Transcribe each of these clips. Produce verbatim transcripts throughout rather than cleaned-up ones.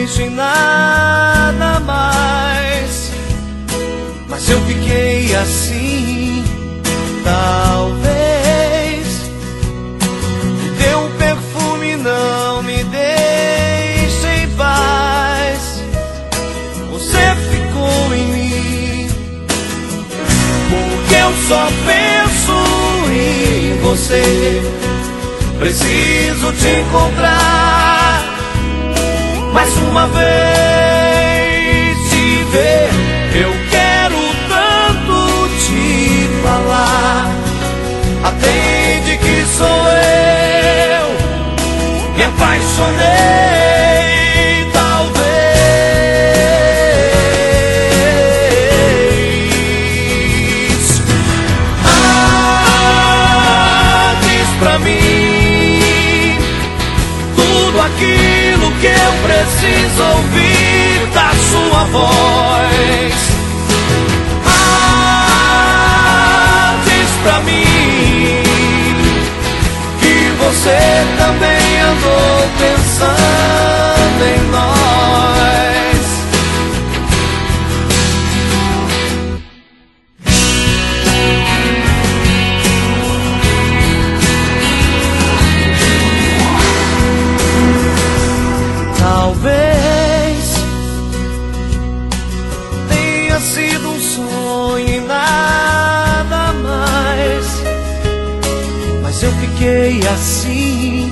beijo e nada mais. Mas eu fiquei assim, talvez o teu perfume não me deixe em paz. Você ficou em mim, porque eu só penso em você. Preciso te encontrar mais uma vez, te ver. Eu quero tanto te falar. Atende que sou eu, me apaixonei, talvez. Ah, diz pra mim tudo aquilo que eu preciso ouvir da sua voz. Ah, diz pra mim que você também andou pensando em nós. Talvez tenha sido um sonho e nada mais, mas eu fiquei assim.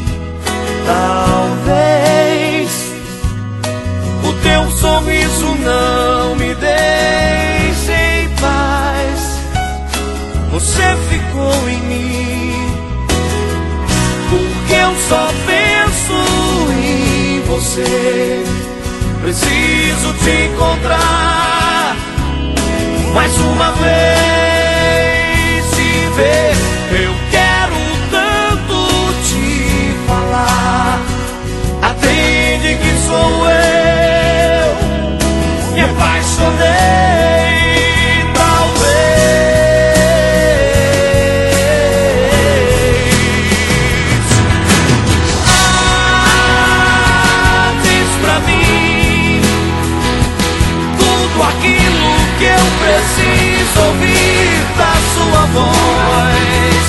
Talvez o teu sorriso não me deixe em paz. Você ficou em mim, porque eu só penso em você. Preciso te encontrar mais uma vez, te ver. Eu quero tanto te falar. Atende que sou eu, me apaixonei, talvez. Ah, diz pra mim tudo aquilo que eu preciso ouvir da sua voz.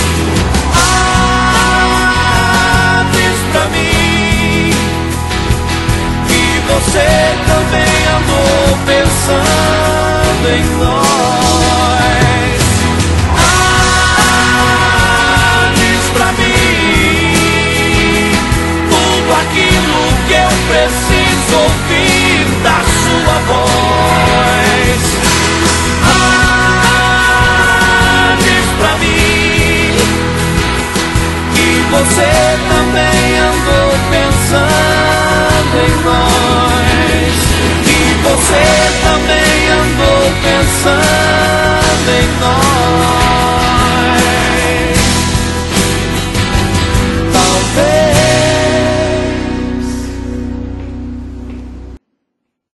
Ah, diz pra mim que você também andou pensando em nós. Ah, diz pra mim tudo aquilo que eu preciso ouvir da sua voz. Ah, diz pra mim que você também andou pensando em nós. Que você também andou pensando